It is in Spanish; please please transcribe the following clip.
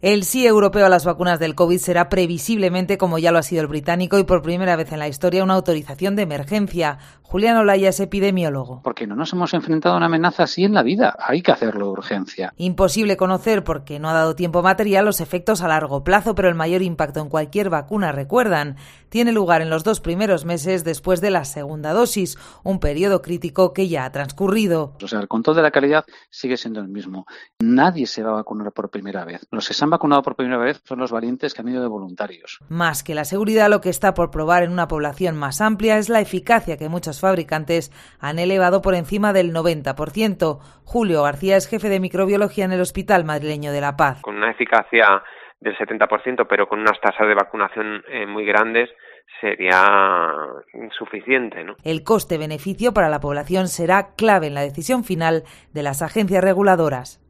El sí europeo a las vacunas del COVID será previsiblemente, como ya lo ha sido el británico, y por primera vez en la historia, una autorización de emergencia. Julián Olaya es epidemiólogo. Porque no nos hemos enfrentado a una amenaza así en la vida. Hay que hacerlo de urgencia. Imposible conocer, porque no ha dado tiempo material, los efectos a largo plazo, pero el mayor impacto en cualquier vacuna, recuerdan, tiene lugar en los 2 primeros meses después de la segunda dosis, un periodo crítico que ya ha transcurrido. O sea, el control de la calidad sigue siendo el mismo. Nadie se va a vacunar por primera vez. Los que se han vacunado por primera vez son los valientes que han ido de voluntarios. Más que la seguridad, lo que está por probar en una población más amplia es la eficacia que muchos fabricantes han elevado por encima del 90%. Julio García es jefe de microbiología en el Hospital Madrileño de La Paz. Con una eficacia del 70%, pero con unas tasas de vacunación muy grandes, sería insuficiente, ¿no? El coste-beneficio para la población será clave en la decisión final de las agencias reguladoras.